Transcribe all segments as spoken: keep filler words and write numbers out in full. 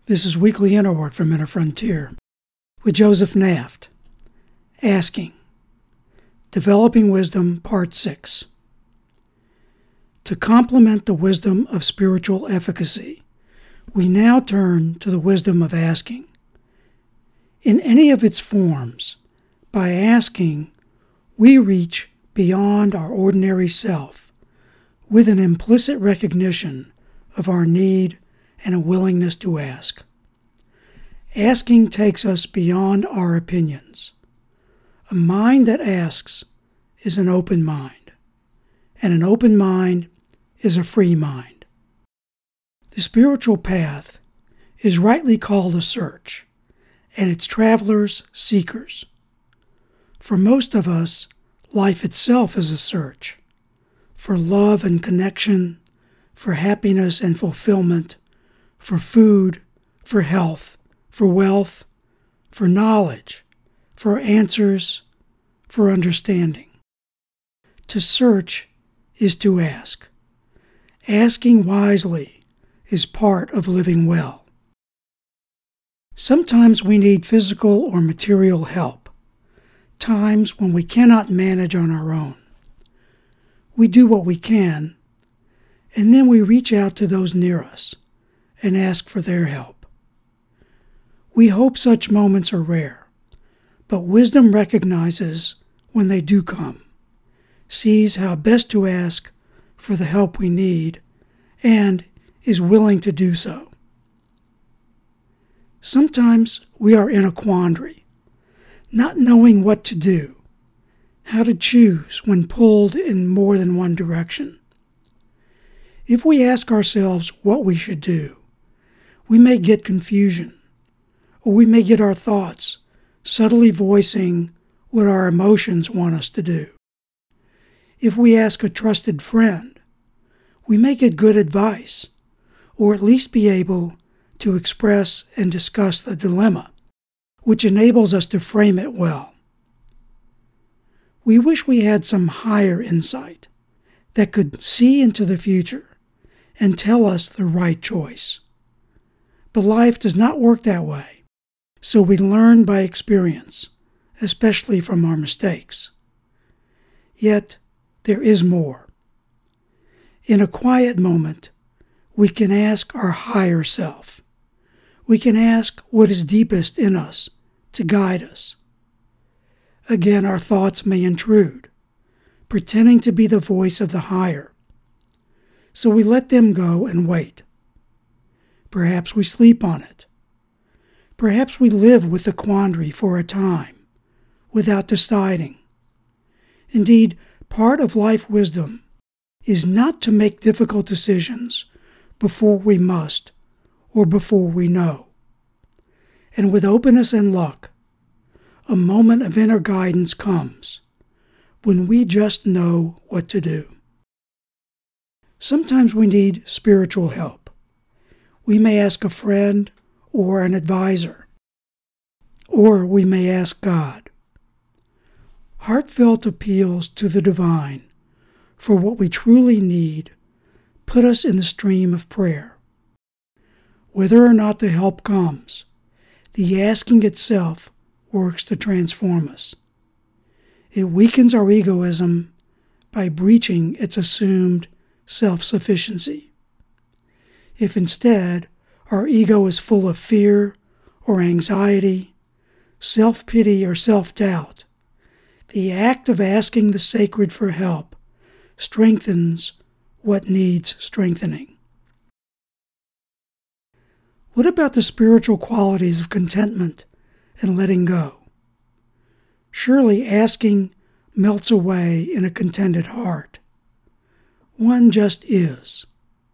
This is Weekly Inner Work from Inner Frontier with Joseph Naft. Asking. Developing Wisdom, Part six. To complement the wisdom of spiritual efficacy, we now turn to the wisdom of asking. In any of its forms, by asking, we reach beyond our ordinary self with an implicit recognition of our need and a willingness to ask. Asking takes us beyond our opinions. A mind that asks is an open mind, and an open mind is a free mind. The spiritual path is rightly called a search, and its travelers seekers. For most of us, life itself is a search, for love and connection, for happiness and fulfillment, for food, for health, for wealth, for knowledge, for answers, for understanding. To search is to ask. Asking wisely is part of living well. Sometimes we need physical or material help, times when we cannot manage on our own. We do what we can, and then we reach out to those near us and ask for their help. We hope such moments are rare, but wisdom recognizes when they do come, sees how best to ask for the help we need, and is willing to do so. Sometimes we are in a quandary, not knowing what to do, how to choose when pulled in more than one direction. If we ask ourselves what we should do, we may get confusion, or we may get our thoughts subtly voicing what our emotions want us to do. If we ask a trusted friend, we may get good advice, or at least be able to express and discuss the dilemma, which enables us to frame it well. We wish we had some higher insight that could see into the future and tell us the right choice. But life does not work that way, so we learn by experience, especially from our mistakes. Yet, there is more. In a quiet moment, we can ask our higher self. We can ask what is deepest in us to guide us. Again, our thoughts may intrude, pretending to be the voice of the higher. So we let them go and wait. Perhaps we sleep on it. Perhaps we live with the quandary for a time, without deciding. Indeed, part of life wisdom is not to make difficult decisions before we must or before we know. And with openness and luck, a moment of inner guidance comes when we just know what to do. Sometimes we need spiritual help. We may ask a friend or an advisor, or we may ask God. Heartfelt appeals to the divine for what we truly need put us in the stream of prayer. Whether or not the help comes, the asking itself works to transform us. It weakens our egoism by breaching its assumed self-sufficiency. If instead our ego is full of fear or anxiety, self-pity or self-doubt, the act of asking the sacred for help strengthens what needs strengthening. What about the spiritual qualities of contentment and letting go? Surely asking melts away in a contented heart. One just is.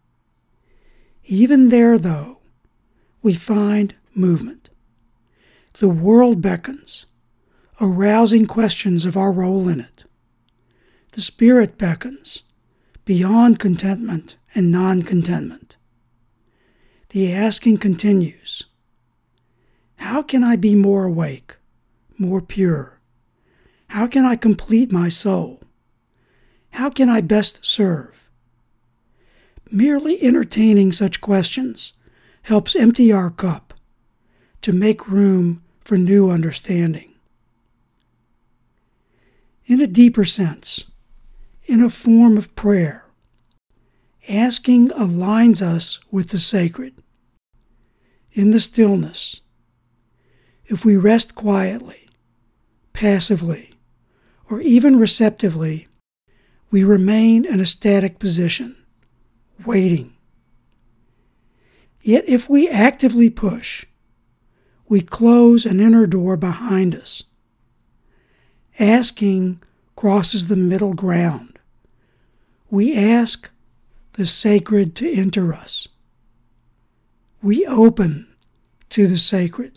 Even there, though, we find movement. The world beckons, arousing questions of our role in it. The Spirit beckons, beyond contentment and non-contentment. The asking continues. How can I be more awake, more pure? How can I complete my soul? How can I best serve? Merely entertaining such questions helps empty our cup to make room for new understanding. In a deeper sense, in a form of prayer, asking aligns us with the sacred. In the stillness, if we rest quietly, passively, or even receptively, we remain in a static position, waiting. Yet if we actively push, we close an inner door behind us. Asking crosses the middle ground. We ask the sacred to enter us. We open to the sacred.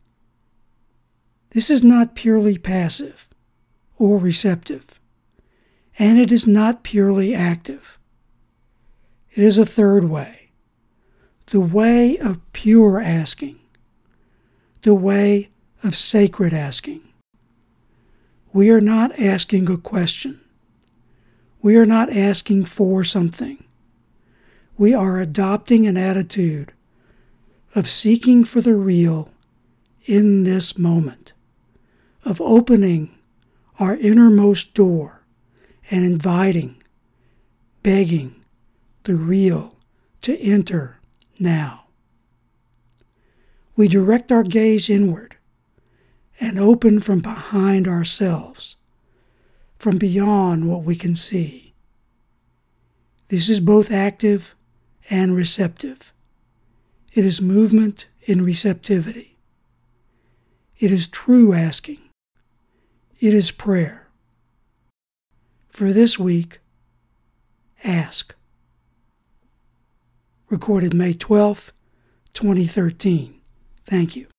This is not purely passive or receptive, and it is not purely active. It is a third way, the way of pure asking, the way of sacred asking. We are not asking a question. We are not asking for something. We are adopting an attitude of seeking for the real in this moment, of opening our innermost door and inviting, begging the real to enter now. We direct our gaze inward and open from behind ourselves, from beyond what we can see. This is both active and receptive. It is movement in receptivity. It is true asking. It is prayer. For this week, ask. Recorded May twelfth, twenty thirteen. Thank you.